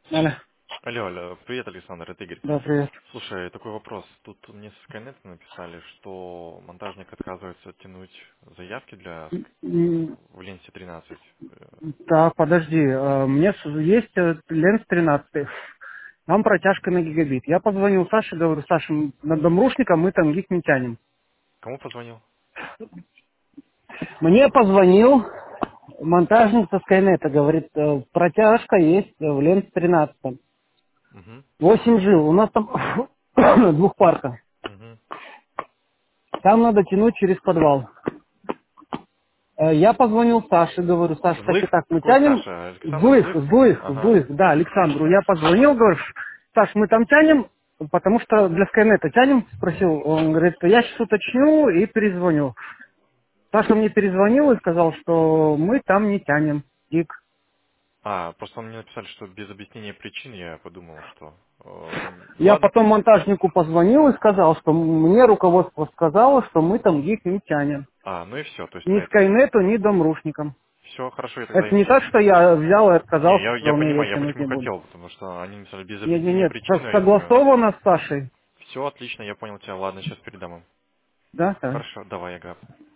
Алло. Алло, алло, привет, Александр, это Игорь. Да, привет. Слушай, такой вопрос. Тут мне с Skynet написали, что монтажник отказывается тянуть заявки для М, в ленте 13. Так, подожди. Мне есть ленс 13. Нам протяжка на гигабит. Я позвонил Саше, говорю, Саша, над домрушником мы там гиг не тянем. Кому позвонил? Мне позвонил монтажник со Скайнета, говорит, протяжка есть в ленс 13. Угу, 8 жил. У нас там двухпарка. угу. Там надо тянуть через подвал. Я позвонил Саше, говорю, Саша, так и Злых? так мы Какой тянем. Саша? Александр Злых, Злых? злых, Ага. злых, да, Александру. Я позвонил, говорю, Саш, мы там тянем, потому что для Скайнета тянем, спросил. Он говорит, я сейчас уточню и перезвоню. Саша мне перезвонил и сказал, что мы там не тянем. Дик. А, просто мне написали, что без объяснения причин я подумал, что... ну Я ладно. потом монтажнику позвонил и сказал, что мне руководство сказало, что мы там гиг не тянем. А, ну и все, то есть Ни на этом. Скайнету, ни домрушникам. Все, хорошо, я тогда Это им... не так, что я взял и Не, отказался, я сказал, не, я понимаю, я тянуть почему не буду. хотел, потому что они написали без Нет, нет, объяснения нет, причины, а я думаю, согласовано с Сашей. все отлично, я понял тебя, ладно, сейчас передам им. Да, давай. Хорошо, давай, Ага.